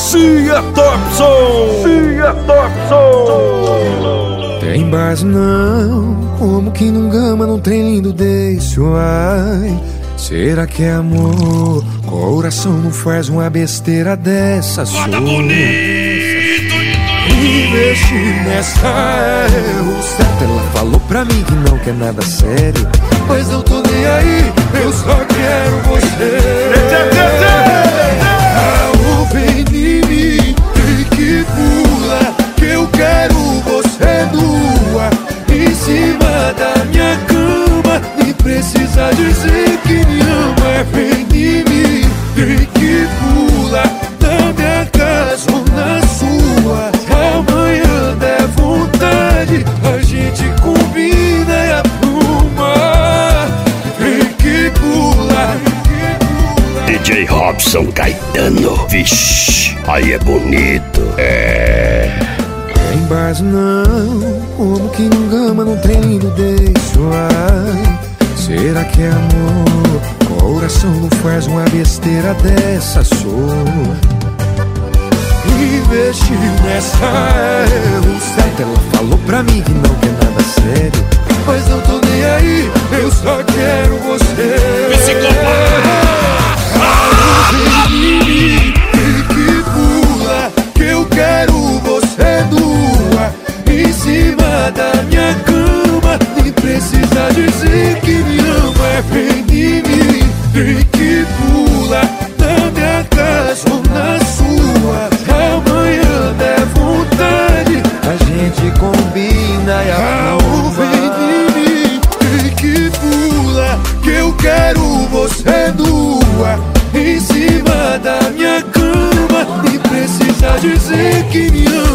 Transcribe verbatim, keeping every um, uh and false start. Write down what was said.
Cia Thompson, Cia Thompson. Tem base não, como que num gama não tem lindo desse, ai. Será que é amor? Coração não faz uma besteira dessa, sou. Investir nessa é o certo. Ela falou pra mim que não quer nada sério, mas não tô nem aí, eu só quero você. Ah, vem em mim e que pula, que eu quero você nua em cima da minha cama. Nem precisa dizer que me ama. Vem em mim e que pula na minha casa ou na sua. Amanhã der vontade, a gente combina e apruma. Vem que pula, D J Robson Caetano, vixe, aí é bonito. É. Tem base não, como que num gama não tem lindo desse, ai. Será que é amor? Coração não faz uma besteira dessa, sou. Investir nessa é o certo. Ela falou pra mim que não quer nada sério, mas não tô nem aí, eu só quero você. Que pula, que eu quero você nua em cima da minha cama. Nem precisa dizer que me ama. Vem em mim e que pula na minha casa ou na sua. Amanhã der vontade, a gente combina e arruma. Vem em mim e que pula, que eu quero você nua em cima da minha cama. Nem precisa dizer que me ama.